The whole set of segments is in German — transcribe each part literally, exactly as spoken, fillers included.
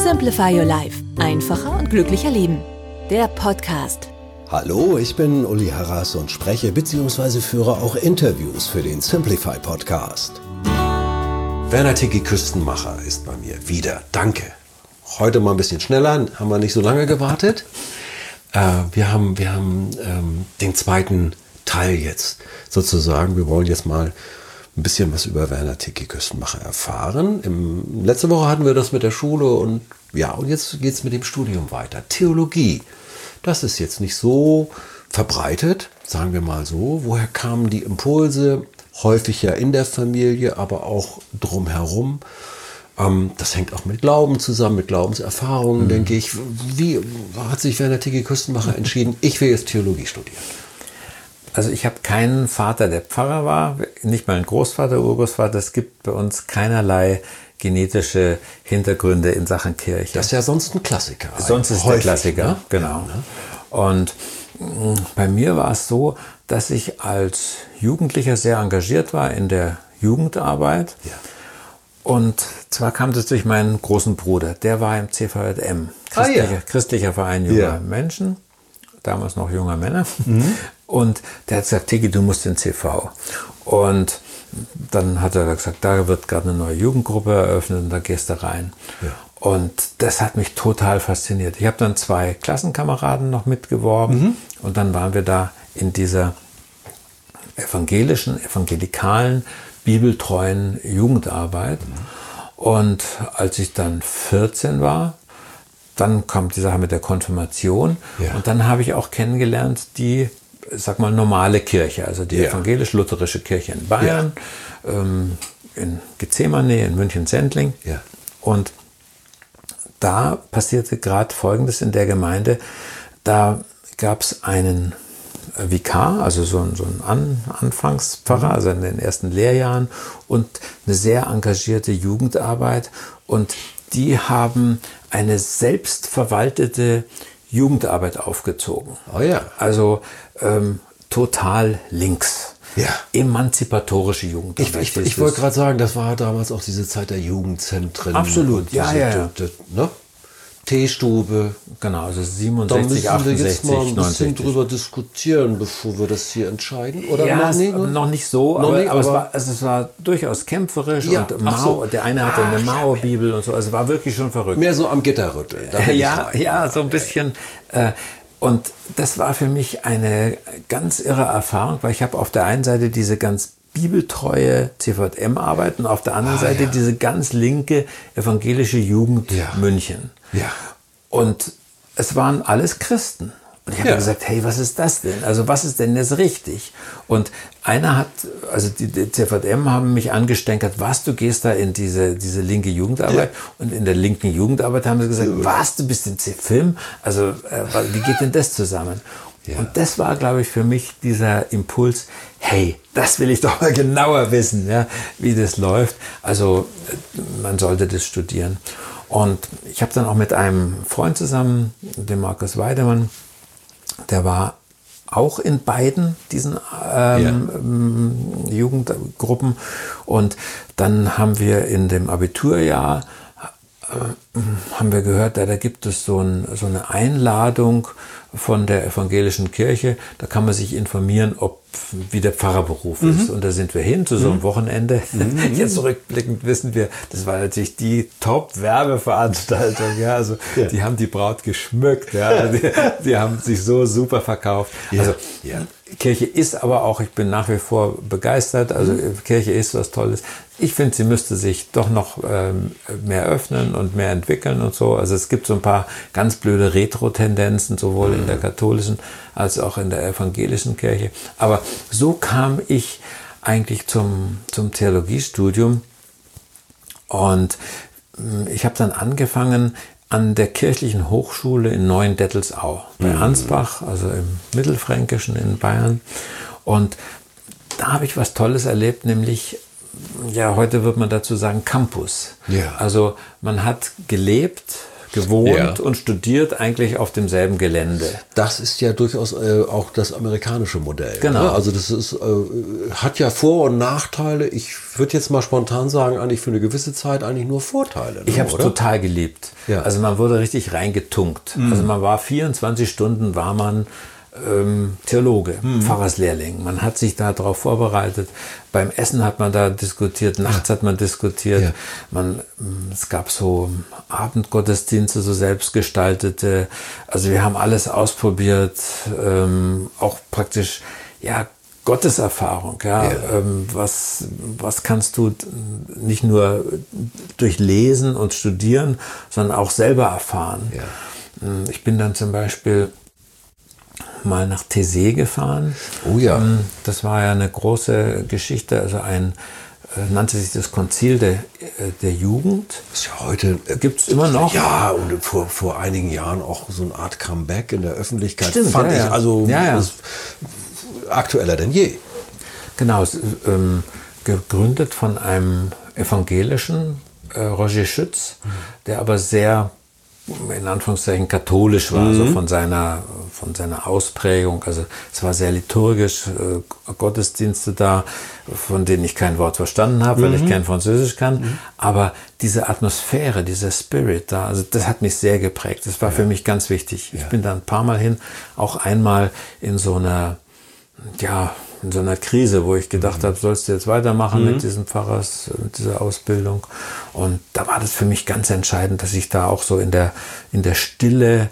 Simplify Your Life. Einfacher und glücklicher leben. Der Podcast. Hallo, ich bin Uli Harras und spreche bzw. führe auch Interviews für den Simplify Podcast. Werner Tiki Küstenmacher ist bei mir wieder. Danke. Heute mal ein bisschen schneller, haben wir nicht so lange gewartet. Äh, wir haben, wir haben ähm, den zweiten Teil jetzt sozusagen. Wir wollen jetzt mal ein bisschen was über Werner Tiki Küstenmacher erfahren. Im, letzte Woche hatten wir das mit der Schule und ja, und jetzt geht es mit dem Studium weiter. Theologie, das ist jetzt nicht so verbreitet, sagen wir mal so. Woher kamen die Impulse? Häufig ja in der Familie, aber auch drumherum. Ähm, das hängt auch mit Glauben zusammen, mit Glaubenserfahrungen, mhm. denke ich. Wie hat sich Werner Tiki Küstenmacher entschieden, ich will jetzt Theologie studieren? Also ich habe keinen Vater, der Pfarrer war, nicht mal einen Großvater, Urgroßvater. Es gibt bei uns keinerlei genetische Hintergründe in Sachen Kirche. Das ist ja sonst ein Klassiker. Sonst ist Häufig, der Klassiker, ne? genau. Ja, ne? Und mh, bei mir war es so, dass ich als Jugendlicher sehr engagiert war in der Jugendarbeit. Ja. Und zwar kam das durch meinen großen Bruder. Der war im C V J M, christlicher, ah, ja. christlicher Verein junger ja. Menschen, damals noch junger Männer. Mhm. Und der hat gesagt, Tiki, du musst in C V. Und dann hat er gesagt, da wird gerade eine neue Jugendgruppe eröffnet und da gehst du rein. Ja. Und das hat mich total fasziniert. Ich habe dann zwei Klassenkameraden noch mitgeworben mhm. und dann waren wir da in dieser evangelischen, evangelikalen, bibeltreuen Jugendarbeit. Mhm. Und als ich dann vierzehn war, dann kam die Sache mit der Konfirmation ja. und dann habe ich auch kennengelernt die, sag mal, normale Kirche, also die ja. evangelisch-lutherische Kirche in Bayern, ja. ähm, in Gethsemane, in München-Sendling. Ja. Und da passierte gerade Folgendes in der Gemeinde. Da gab es einen Vikar, also so ein, so ein An- Anfangspfarrer, mhm. also in den ersten Lehrjahren und eine sehr engagierte Jugendarbeit. Und die haben eine selbstverwaltete Jugendarbeit aufgezogen. Oh ja. Also ähm, total links. Ja. Emanzipatorische Jugendarbeit. Ich, ich, ich wollte gerade sagen, das war damals auch diese Zeit der Jugendzentren. Absolut, ja, ja, ja. Die, die, ne? Teestube. Genau, also siebenundsechzig, da müssen wir jetzt mal ein bisschen neunundsechzig. drüber diskutieren, bevor wir das hier entscheiden. Oder ja, noch, nicht, noch nicht so, noch aber, nicht, aber, aber es, war, also es war durchaus kämpferisch ja, und Mao, so. Der eine hatte eine Mao-Bibel und so, also es war wirklich schon verrückt. Mehr so am Gitterrütteln. Ja, ja, so ein bisschen. Äh, und das war für mich eine ganz irre Erfahrung, weil ich habe auf der einen Seite diese ganz bibeltreue C V J M-Arbeit und auf der anderen ah, Seite ja. diese ganz linke evangelische Jugend ja. München. Ja. Und es waren alles Christen. Und ich habe ja. gesagt, hey, was ist das denn? Also was ist denn jetzt richtig? Und einer hat, also die, die C V J M haben mich angestänkert, was, du gehst da in diese, diese linke Jugendarbeit? Ja. Und in der linken Jugendarbeit haben sie gesagt, ja. was, du bist in C-Film? Also äh, wie geht denn das zusammen? Ja. Und das war, glaube ich, für mich dieser Impuls, hey, das will ich doch mal genauer wissen, ja, wie das läuft. Also man sollte das studieren. Und ich habe dann auch mit einem Freund zusammen, dem Markus Weidemann, der war auch in beiden diesen ähm, ja. Jugendgruppen. Und dann haben wir in dem Abiturjahr, äh, haben wir gehört, da, da gibt es so, ein, so eine Einladung von der evangelischen Kirche. Da kann man sich informieren, ob wie der Pfarrerberuf mhm. ist. Und da sind wir hin zu so einem mhm. Wochenende. Mhm. Jetzt rückblickend wissen wir, das war natürlich die Top-Werbeveranstaltung. Ja, also ja. die haben die Braut geschmückt. Ja, also die, die haben sich so super verkauft. Ja. Also ja. Kirche ist aber auch, ich bin nach wie vor begeistert. Also mhm. Kirche ist was Tolles. Ich finde, sie müsste sich doch noch ähm, mehr öffnen und mehr entwickeln und so. Also es gibt so ein paar ganz blöde Retro-Tendenzen, sowohl mhm. in der katholischen als auch in der evangelischen Kirche. Aber so kam ich eigentlich zum, zum Theologiestudium und ich habe dann angefangen an der kirchlichen Hochschule in Neuendettelsau bei mhm. Ansbach, also im Mittelfränkischen in Bayern. Und da habe ich was Tolles erlebt, nämlich, ja, heute wird man dazu sagen, Campus. Ja. Also man hat gelebt, gewohnt Ja. und studiert eigentlich auf demselben Gelände. Das ist ja durchaus äh, auch das amerikanische Modell. Genau. Ne? Also das ist, äh, hat ja Vor- und Nachteile. Ich würde jetzt mal spontan sagen, eigentlich für eine gewisse Zeit eigentlich nur Vorteile. Ne? Ich habe es oder? total geliebt. Ja. Also man wurde richtig reingetunkt. Mhm. Also man war vierundzwanzig Stunden war man ähm, Theologe, mhm. Pfarrerslehrling. Man hat sich darauf vorbereitet. Beim Essen hat man da diskutiert, nachts ja. hat man diskutiert. Ja. Man, es gab so Abendgottesdienste, so selbstgestaltete. Also wir haben alles ausprobiert. Ähm, auch praktisch, ja, Gotteserfahrung, ja, ja. Ähm, was, was kannst du nicht nur durch Lesen und Studieren, sondern auch selber erfahren. Ja. Ich bin dann zum Beispiel mal nach Taizé gefahren. Oh ja. Das war ja eine große Geschichte, also ein, äh, nannte sich das Konzil der, der Jugend. Das ist ja heute. Äh, Gibt es immer noch. Ja, und vor, vor einigen Jahren auch so eine Art Comeback in der Öffentlichkeit. Stimmt, fand ja, ich ja. also ja, ja. Ist aktueller denn je. Genau, es, ähm, gegründet von einem evangelischen äh, Roger Schütz, mhm. der aber sehr in Anführungszeichen katholisch war, mhm. so von seiner, von seiner Ausprägung. Also es war sehr liturgisch, äh, Gottesdienste da, von denen ich kein Wort verstanden habe, mhm. weil ich kein Französisch kann. Mhm. Aber diese Atmosphäre, dieser Spirit da, also das hat mich sehr geprägt. Das war ja. für mich ganz wichtig. Ja. Ich bin da ein paar Mal hin, auch einmal in so einer, ja, in so einer Krise, wo ich gedacht mhm. habe, sollst du jetzt weitermachen mhm. mit diesem Pfarrers, mit dieser Ausbildung. Und da war das für mich ganz entscheidend, dass ich da auch so in der, in der Stille,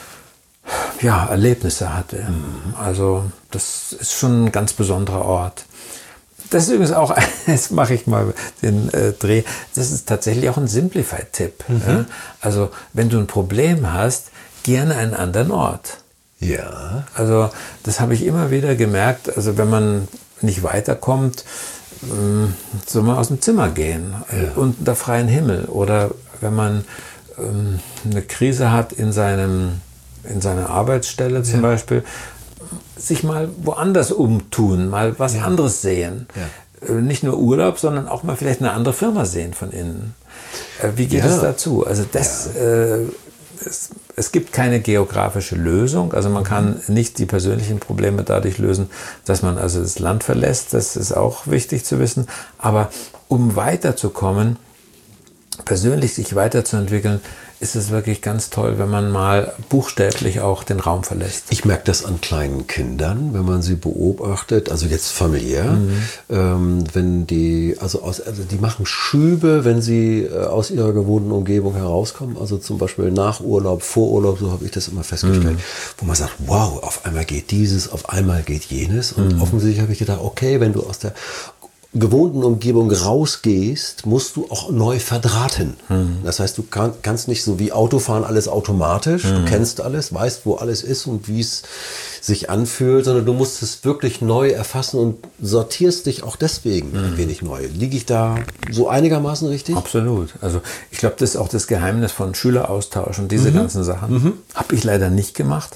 ja, Erlebnisse hatte. Mhm. Also das ist schon ein ganz besonderer Ort. Das ist übrigens auch, jetzt mache ich mal den äh, Dreh, das ist tatsächlich auch ein Simplified-Tipp. Mhm. Ja? Also wenn du ein Problem hast, geh an einen anderen Ort. Ja. Also das habe ich immer wieder gemerkt, also wenn man nicht weiterkommt, ähm, soll man aus dem Zimmer gehen, ja. unter freien Himmel. Oder wenn man ähm, eine Krise hat in, seinem, in seiner Arbeitsstelle zum ja. Beispiel, sich mal woanders umtun, mal was ja. anderes sehen. Ja. Äh, nicht nur Urlaub, sondern auch mal vielleicht eine andere Firma sehen von innen. Äh, wie geht ja. es dazu? Also das... Ja. Äh, Es, es gibt keine geografische Lösung, also man kann nicht die persönlichen Probleme dadurch lösen, dass man also das Land verlässt, das ist auch wichtig zu wissen, aber um weiterzukommen, persönlich sich weiterzuentwickeln, ist es wirklich ganz toll, wenn man mal buchstäblich auch den Raum verlässt. Ich merke das an kleinen Kindern, wenn man sie beobachtet, also jetzt familiär, mhm. ähm, wenn die, also, aus, also die machen Schübe, wenn sie äh, aus ihrer gewohnten Umgebung herauskommen, also zum Beispiel nach Urlaub, vor Urlaub, so habe ich das immer festgestellt, mhm. wo man sagt, wow, auf einmal geht dieses, auf einmal geht jenes und mhm. offensichtlich habe ich gedacht, okay, wenn du aus der gewohnten Umgebung rausgehst, musst du auch neu verdrahten. Mhm. Das heißt, du kann, kannst nicht so wie Autofahren alles automatisch, mhm. du kennst alles, weißt, wo alles ist und wie es sich anfühlt, sondern du musst es wirklich neu erfassen und sortierst dich auch deswegen mhm. ein wenig neu. Liege ich da so einigermaßen richtig? Absolut. Also ich glaube, das ist auch das Geheimnis von Schüleraustausch und diese mhm. ganzen Sachen. Mhm. Habe ich leider nicht gemacht.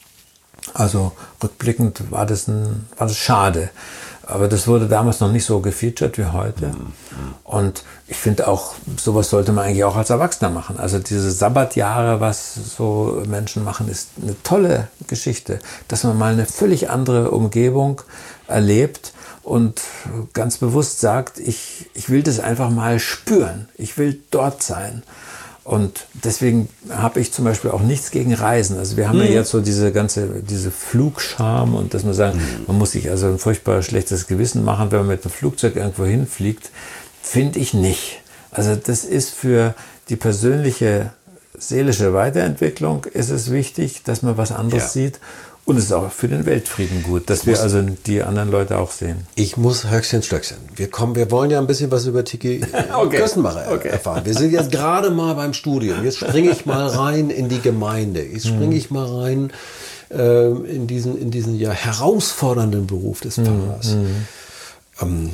Also rückblickend war das, ein, war das schade. Aber das wurde damals noch nicht so gefeatured wie heute. Mhm. Und ich finde auch, sowas sollte man eigentlich auch als Erwachsener machen. Also diese Sabbatjahre, was so Menschen machen, ist eine tolle Geschichte. Dass man mal eine völlig andere Umgebung erlebt und ganz bewusst sagt, ich, ich will das einfach mal spüren. Ich will dort sein. Und deswegen habe ich zum Beispiel auch nichts gegen Reisen. Also wir haben mhm. ja jetzt so diese ganze, diese Flugscham und dass man sagt, mhm. man muss sich also ein furchtbar schlechtes Gewissen machen, wenn man mit einem Flugzeug irgendwo hinfliegt, finde ich nicht. Also das ist für die persönliche seelische Weiterentwicklung ist es wichtig, dass man was anderes ja. sieht. Und es ist auch für den Weltfrieden gut, dass wir also die anderen Leute auch sehen. Ich muss Höchstchen, Stöckchen. Wir kommen, wir wollen ja ein bisschen was über Tiki okay. Kirstenmacher okay. erfahren. Wir sind jetzt gerade mal beim Studium. Jetzt springe ich mal rein in die Gemeinde. Jetzt springe ich mal rein äh, in diesen, in diesen ja herausfordernden Beruf des Pfarrers. Mhm. Ähm,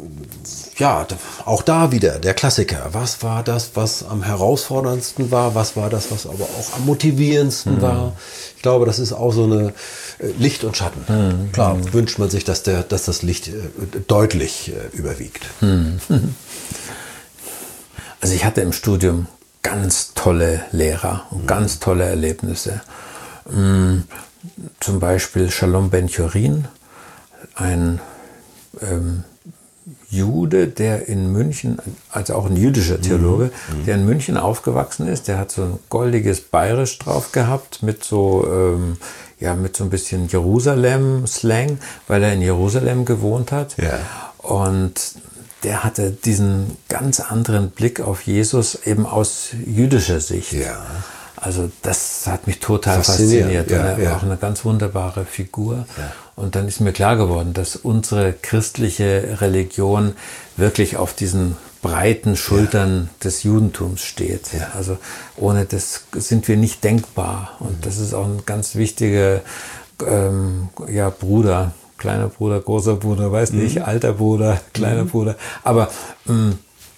ja, auch da wieder der Klassiker. Was war das, was am herausforderndsten war? Was war das, was aber auch am motivierendsten mhm. war? Ich glaube, das ist auch so eine äh, Licht und Schatten. Mhm. Klar mhm. wünscht man sich, dass, der, dass das Licht äh, deutlich äh, überwiegt. Mhm. Also ich hatte im Studium ganz tolle Lehrer und mhm. ganz tolle Erlebnisse. Mhm. Zum Beispiel Shalom Ben-Chorin, ein ähm, Jude, der in München, also auch ein jüdischer Theologe, mhm. der in München aufgewachsen ist. Der hat so ein goldiges Bayerisch drauf gehabt mit so, ähm, ja, mit so ein bisschen Jerusalem-Slang, weil er in Jerusalem gewohnt hat. Ja. Und der hatte diesen ganz anderen Blick auf Jesus eben aus jüdischer Sicht. Ja. Also das hat mich total fasziniert. Ja, er war ja. auch eine ganz wunderbare Figur. Ja. Und dann ist mir klar geworden, dass unsere christliche Religion wirklich auf diesen breiten Schultern ja. des Judentums steht. Ja. Also ohne das sind wir nicht denkbar. Und mhm. das ist auch ein ganz wichtiger ähm, ja, Bruder, kleiner Bruder, großer Bruder, weiß nicht, mhm. alter Bruder, kleiner mhm. Bruder. Aber ähm,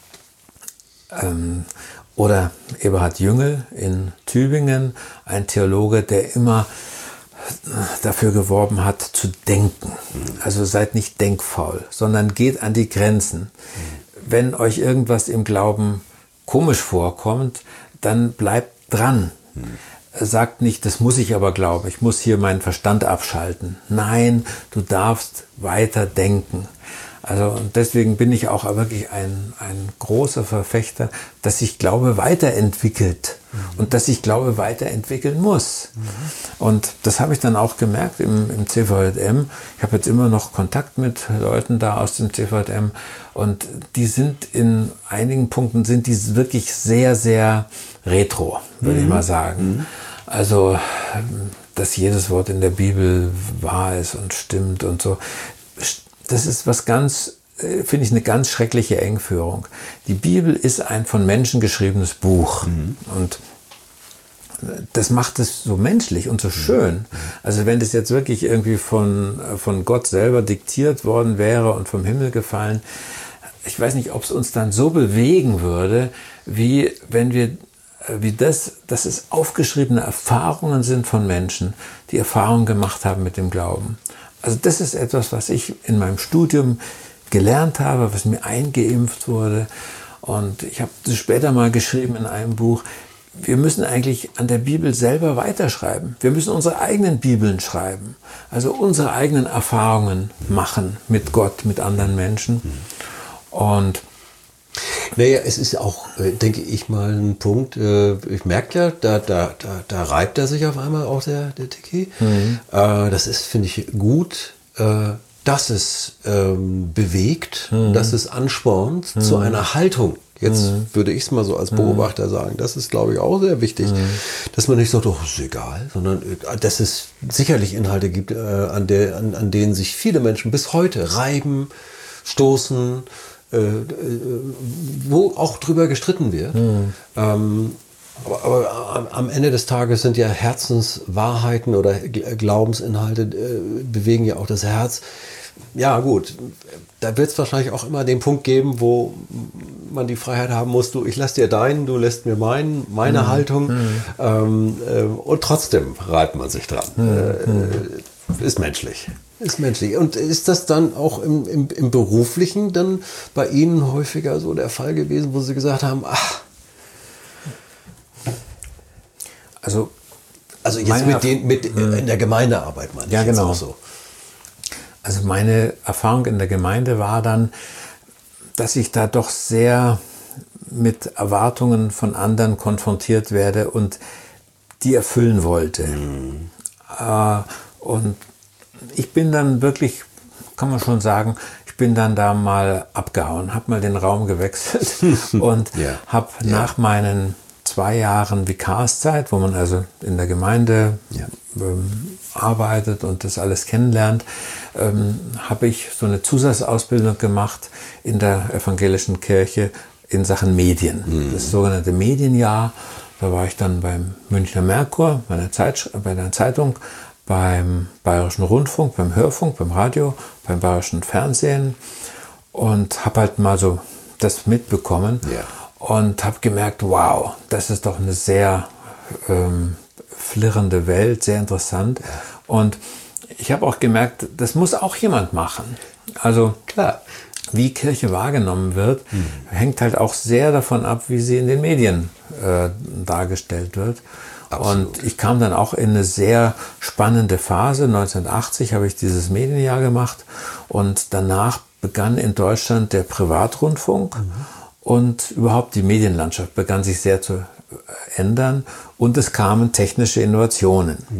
ähm, oder Eberhard Jüngel in Tübingen, ein Theologe, der immer dafür geworben hat, zu denken. Also seid nicht denkfaul, sondern geht an die Grenzen. Wenn euch irgendwas im Glauben komisch vorkommt, dann bleibt dran. Sagt nicht, das muss ich aber glauben, ich muss hier meinen Verstand abschalten. Nein, du darfst weiter denken. Also und deswegen bin ich auch wirklich ein, ein großer Verfechter, dass sich Glaube weiterentwickelt mhm. und dass sich Glaube weiterentwickeln muss. Mhm. Und das habe ich dann auch gemerkt im, im C V J M. Ich habe jetzt immer noch Kontakt mit Leuten da aus dem C V J M und die sind in einigen Punkten sind die wirklich sehr, sehr retro, würde mhm. ich mal sagen. Mhm. Also, dass jedes Wort in der Bibel wahr ist und stimmt und so. Das ist was ganz, finde ich, eine ganz schreckliche Engführung. Die Bibel ist ein von Menschen geschriebenes Buch. Mhm. Und das macht es so menschlich und so schön. Also wenn das jetzt wirklich irgendwie von, von Gott selber diktiert worden wäre und vom Himmel gefallen, ich weiß nicht, ob es uns dann so bewegen würde, wie wenn wir, wie das, dass es aufgeschriebene Erfahrungen sind von Menschen, die Erfahrungen gemacht haben mit dem Glauben. Also das ist etwas, was ich in meinem Studium gelernt habe, was mir eingeimpft wurde. Und ich habe das später mal geschrieben in einem Buch. Wir müssen eigentlich an der Bibel selber weiterschreiben. Wir müssen unsere eigenen Bibeln schreiben. Also unsere eigenen Erfahrungen machen mit Gott, mit anderen Menschen. Und naja, es ist auch, denke ich mal, ein Punkt, ich merke ja, da, da, da, da reibt er sich auf einmal auch der, der Tiki. Mhm. Das ist, finde ich, gut, dass es bewegt, mhm. dass es anspornt mhm. zu einer Haltung. Jetzt mhm. würde ich es mal so als Beobachter sagen. Das ist, glaube ich, auch sehr wichtig, mhm. dass man nicht sagt, oh, ist egal, sondern dass es sicherlich Inhalte gibt, an, der, an, an denen sich viele Menschen bis heute reiben, stoßen, wo auch drüber gestritten wird. Mhm. Ähm, aber, aber am Ende des Tages sind ja Herzenswahrheiten oder Glaubensinhalte äh, bewegen ja auch das Herz. Ja gut, da wird es wahrscheinlich auch immer den Punkt geben, wo man die Freiheit haben muss, du, ich lass dir deinen, du lässt mir meinen, meine mhm. Haltung. Mhm. Ähm, äh, und trotzdem reibt man sich dran. Mhm. Äh, ist menschlich. Ist menschlich. Und ist das dann auch im, im, im Beruflichen dann bei Ihnen häufiger so der Fall gewesen, wo Sie gesagt haben, ach, also, also jetzt mit den, mit in der Gemeindearbeit meine ich ja, jetzt genau. auch so. Also meine Erfahrung in der Gemeinde war dann, dass ich da doch sehr mit Erwartungen von anderen konfrontiert werde und die erfüllen wollte. Mhm. Äh, und ich bin dann wirklich, kann man schon sagen, ich bin dann da mal abgehauen, habe mal den Raum gewechselt und ja. habe ja. nach meinen zwei Jahren Vikarszeit, wo man also in der Gemeinde ja. ähm, arbeitet und das alles kennenlernt, ähm, habe ich so eine Zusatzausbildung gemacht in der evangelischen Kirche in Sachen Medien. Mhm. Das sogenannte Medienjahr. Da war ich dann beim Münchner Merkur, bei einer, Zeit, bei einer Zeitung, beim Bayerischen Rundfunk, beim Hörfunk, beim Radio, beim Bayerischen Fernsehen und habe halt mal so das mitbekommen ja. und habe gemerkt, wow, das ist doch eine sehr ähm, flirrende Welt, sehr interessant. Ja. Und ich habe auch gemerkt, das muss auch jemand machen. Also klar. wie Kirche wahrgenommen wird, mhm. hängt halt auch sehr davon ab, wie sie in den Medien äh, dargestellt wird. Absolut. Und ich kam dann auch in eine sehr spannende Phase. neunzehnhundertachtzig habe ich dieses Medienjahr gemacht und danach begann in Deutschland der Privatrundfunk mhm. und überhaupt die Medienlandschaft begann sich sehr zu ändern und es kamen technische Innovationen. Mhm.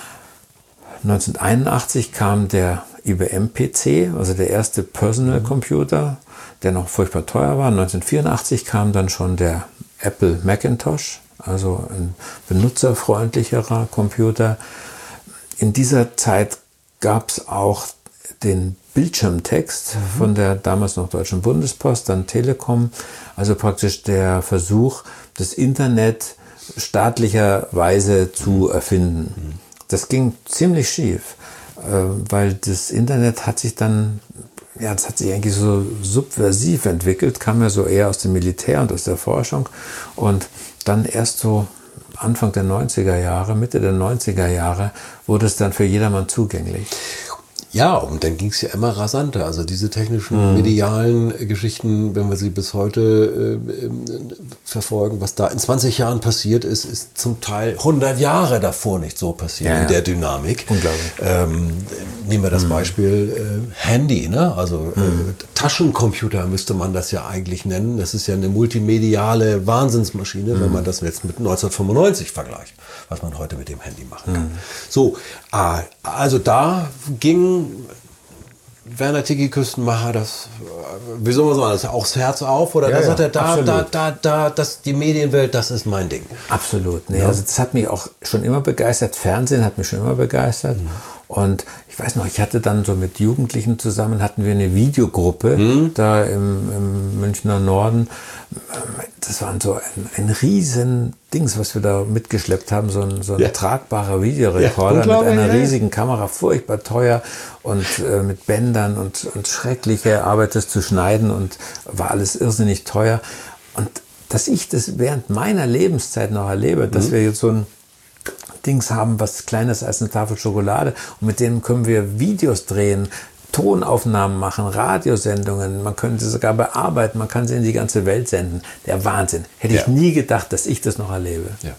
neunzehnhunderteinundachtzig kam der I B M-P C, also der erste Personal Computer, der noch furchtbar teuer war. neunzehnhundertvierundachtzig kam dann schon der Apple Macintosh, also ein benutzerfreundlicherer Computer. In dieser Zeit gab es auch den Bildschirmtext mhm. von der damals noch Deutschen Bundespost, dann Telekom, also praktisch der Versuch, das Internet staatlicherweise zu erfinden. Mhm. Das ging ziemlich schief, weil das Internet hat sich dann, ja, das hat sich eigentlich so subversiv entwickelt, kam ja so eher aus dem Militär und aus der Forschung und dann erst so Anfang der neunziger Jahre, Mitte der neunziger Jahre wurde es dann für jedermann zugänglich. Ja, und dann ging es ja immer rasanter. Also diese technischen, mhm. medialen Geschichten, wenn wir sie bis heute äh, verfolgen, was da in zwanzig Jahren passiert ist, ist zum Teil hundert Jahre davor nicht so passiert, ja, in ja. der Dynamik. Unglaublich. Ähm, nehmen wir das mhm. Beispiel äh, Handy, ne? Also mhm. äh, Taschencomputer müsste man das ja eigentlich nennen. Das ist ja eine multimediale Wahnsinnsmaschine, mhm. wenn man das jetzt mit neunzehnhundertfünfundneunzig vergleicht, was man heute mit dem Handy machen kann. Mhm. So, äh, also da ging Werner Tiki Küstenmacher das, wie soll man sagen, das auch das Herz auf? Oder ja, da ja, sagt er, da, absolut. da, da, da, das, die Medienwelt, das ist mein Ding. Absolut. Nee, ja. Also das hat mich auch schon immer begeistert. Fernsehen hat mich schon immer begeistert. Mhm. Und ich weiß noch, ich hatte dann so mit Jugendlichen zusammen, hatten wir eine Videogruppe mhm. da im, im Münchner Norden. Das war so ein, ein riesen Dings, was wir da mitgeschleppt haben, so ein, so ein ja. tragbarer Videorekorder ja, mit einer ja. riesigen Kamera, furchtbar teuer und äh, mit Bändern und, und schreckliche Arbeit, das zu schneiden und war alles irrsinnig teuer. Und dass ich das während meiner Lebenszeit noch erlebe, mhm. dass wir jetzt so ein Dings haben, was kleiner ist als eine Tafel Schokolade und mit denen können wir Videos drehen, Tonaufnahmen machen, Radiosendungen, man könnte sie sogar bearbeiten, man kann sie in die ganze Welt senden. Der Wahnsinn. Hätte ja. ich nie gedacht, dass ich das noch erlebe. Ja,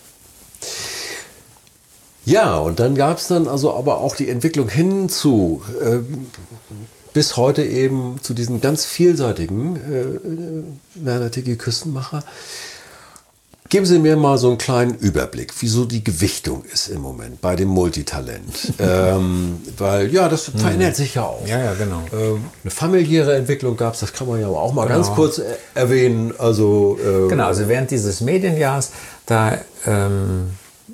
ja und dann gab es dann also aber auch die Entwicklung hin zu äh, bis heute eben zu diesem ganz vielseitigen äh, Werner Tiki Küstenmacher. Geben Sie mir mal so einen kleinen Überblick, wieso die Gewichtung ist im Moment bei dem Multitalent. ähm, weil, ja, das verändert sich ja auch. Ja, ja, genau. Ähm, eine familiäre Entwicklung gab es, das kann man ja auch mal genau. ganz kurz er- erwähnen. Also, ähm, genau, also während dieses Medienjahrs, da, ähm,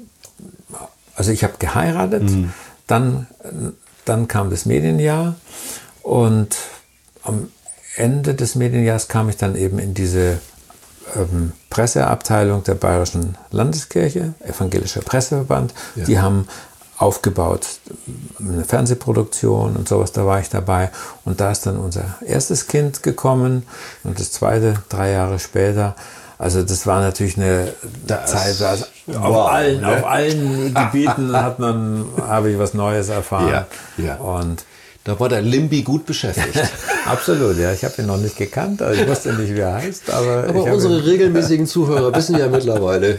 also ich habe geheiratet, mhm. dann, dann kam das Medienjahr und am Ende des Medienjahres kam ich dann eben in diese Ähm, Presseabteilung der Bayerischen Landeskirche, Evangelischer Presseverband. Ja. Die haben aufgebaut eine Fernsehproduktion und sowas, da war ich dabei. Und da ist dann unser erstes Kind gekommen und das zweite drei Jahre später. Also das war natürlich eine das Zeit, also auf, wow, allen, ne? auf allen Gebieten hat man, habe ich was Neues erfahren. Ja, ja. Und da war der Limbi gut beschäftigt. Absolut, ja. Ich habe ihn noch nicht gekannt, also ich wusste nicht, wie er heißt. Aber, aber unsere ihn... regelmäßigen Zuhörer wissen ja mittlerweile,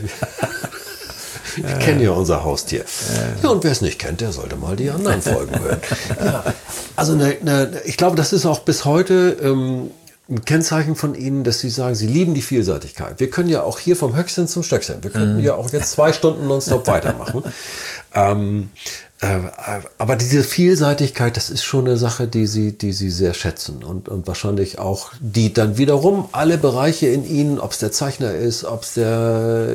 wir kennen ja unser Haustier. Ja, und wer es nicht kennt, der sollte mal die anderen Folgen hören. Ja, also eine, eine, ich glaube, das ist auch bis heute ähm, ein Kennzeichen von Ihnen, dass Sie sagen, Sie lieben die Vielseitigkeit. Wir können ja auch hier vom Höchstchen zum Stöckchen, wir könnten mm. ja auch jetzt zwei Stunden nonstop weitermachen. ähm, Aber diese Vielseitigkeit, das ist schon eine Sache, die sie, die sie sehr schätzen und, und wahrscheinlich auch, die dann wiederum alle Bereiche in ihnen, ob es der Zeichner ist, ob es der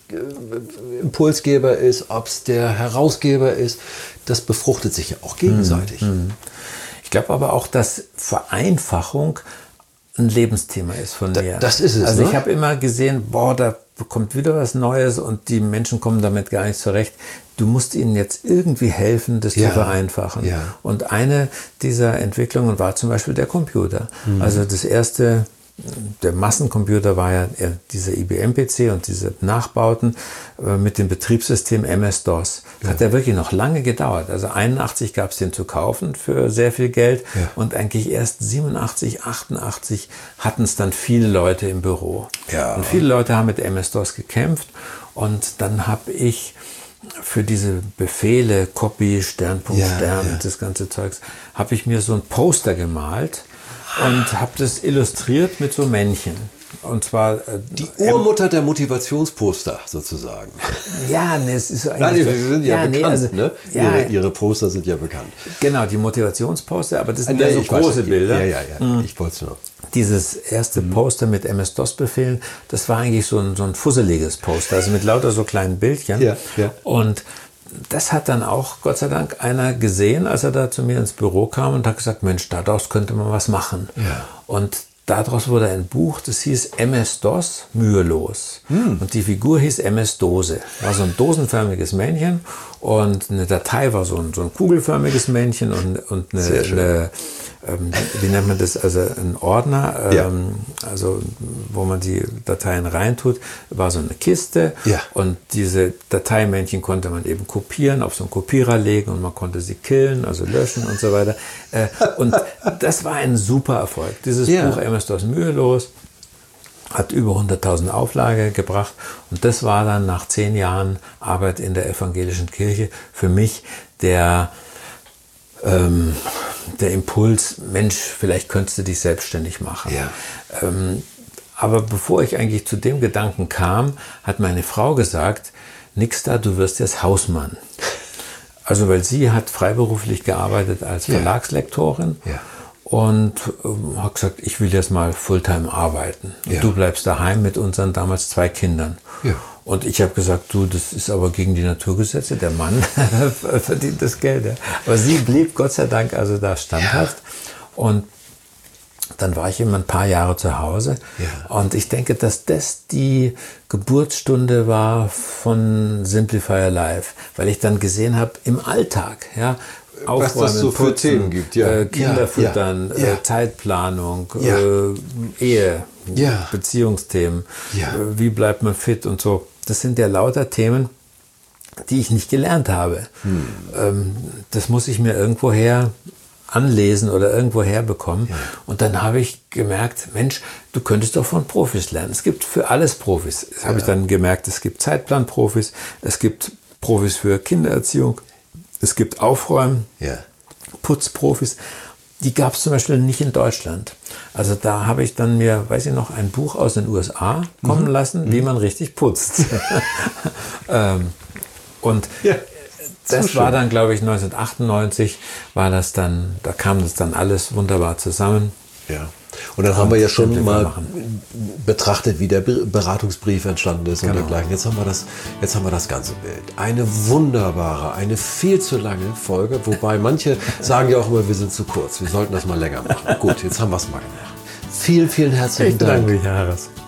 Impulsgeber ist, ob es der Herausgeber ist, das befruchtet sich ja auch gegenseitig. Ich glaube aber auch, dass Vereinfachung ein Lebensthema ist von mir. Das ist es. Also ne? ich habe immer gesehen, boah, da kommt wieder was Neues und die Menschen kommen damit gar nicht zurecht. Du musst ihnen jetzt irgendwie helfen, das ja. zu vereinfachen. Ja. Und eine dieser Entwicklungen war zum Beispiel der Computer. Mhm. Also das erste der Massencomputer war ja dieser I B M-P C und diese Nachbauten äh, mit dem Betriebssystem M S-DOS. Das ja. hat ja wirklich noch lange gedauert. Also einundachtzig gab es den zu kaufen für sehr viel Geld ja. und eigentlich erst siebenundachtzig, achtundachtzig hatten es dann viele Leute im Büro. Ja. Und viele Leute haben mit M S-DOS gekämpft und dann habe ich für diese Befehle, Copy, Sternpunkt, ja, Stern ja. und das ganze Zeugs, habe ich mir so ein Poster gemalt und habe das illustriert mit so Männchen. Und zwar äh, die Urmutter der Motivationsposter sozusagen. Ja, ne, es ist so Nein, die sind ja, ja bekannt. Nee, also, ne? ja, ihre, ihre Poster sind ja bekannt. Genau, die Motivationsposter, aber das sind ah, ja nee, so große weiß, Bilder. Ja, ja, ja. Mhm. Ich wollte es nur. Dieses erste Poster mit M S-DOS-Befehlen, das war eigentlich so ein, so ein fusseliges Poster, also mit lauter so kleinen Bildchen. Ja, ja. Und das hat dann auch, Gott sei Dank, einer gesehen, als er da zu mir ins Büro kam und hat gesagt, Mensch, daraus könnte man was machen. Ja. Und daraus wurde ein Buch, das hieß M S-DOS, mühelos. Hm. Und die Figur hieß M S-Dose. War so ein dosenförmiges Männchen und eine Datei war so ein, so ein kugelförmiges Männchen und, und eine, eine ähm, wie nennt man das, also ein Ordner, ähm, ja. also wo man die Dateien reintut, war so eine Kiste ja. und diese Dateimännchen konnte man eben kopieren, auf so einen Kopierer legen und man konnte sie killen, also löschen und so weiter. Äh, und das war ein super Erfolg. Dieses ja. Buch M S-DOS mühelos hat über hunderttausend Auflage gebracht und das war dann nach zehn Jahren Arbeit in der evangelischen Kirche für mich der ähm, der Impuls, Mensch, vielleicht könntest du dich selbstständig machen. Ja. Ähm, aber bevor ich eigentlich zu dem Gedanken kam, hat meine Frau gesagt, nix da, du wirst jetzt Hausmann. Also weil sie hat freiberuflich gearbeitet als Verlagslektorin. Ja. Ja. Und ähm, hat gesagt, ich will jetzt mal Fulltime arbeiten. Und ja. du bleibst daheim mit unseren damals zwei Kindern. Ja. Und ich habe gesagt, du, das ist aber gegen die Naturgesetze, der Mann verdient das Geld. Ja. Aber sie blieb Gott sei Dank also da standhaft. Ja. Und dann war ich immer ein paar Jahre zu Hause. Ja. Und ich denke, dass das die Geburtsstunde war von Simplifier Live, weil ich dann gesehen habe, im Alltag, ja, Aufräumen, was das so für putzen, Themen gibt, ja. äh, Kinder ja, füttern, ja, ja. Äh, Zeitplanung, ja. äh, Ehe, ja. Beziehungsthemen, ja. äh, wie bleibt man fit und so. Das sind ja lauter Themen, die ich nicht gelernt habe. Hm. Ähm, das muss ich mir irgendwoher anlesen oder irgendwo herbekommen. Ja. Und dann habe ich gemerkt, Mensch, du könntest doch von Profis lernen. Es gibt für alles Profis. Das ja. habe ich dann gemerkt, es gibt Zeitplanprofis, es gibt Profis für Kindererziehung, es gibt Aufräumen, ja. Putzprofis. Die gab es zum Beispiel nicht in Deutschland. Also da habe ich dann mir, weiß ich noch, ein Buch aus den U S A kommen mhm. lassen, mhm. wie man richtig putzt. ähm, und ja. das war dann, glaube ich, neunzehnhundertachtundneunzig, war das dann, da kam das dann alles wunderbar zusammen. Ja. Und dann und haben wir ja schon mal machen. betrachtet, wie der Beratungsbrief entstanden ist genau. und dergleichen. Jetzt haben wir das, jetzt haben wir das ganze Bild. Eine wunderbare, eine viel zu lange Folge, wobei manche sagen ja auch immer, wir sind zu kurz. Wir sollten das mal länger machen. Gut, jetzt haben wir es mal gemacht. Vielen, vielen herzlichen ich Dank. Danke, Herr Harras.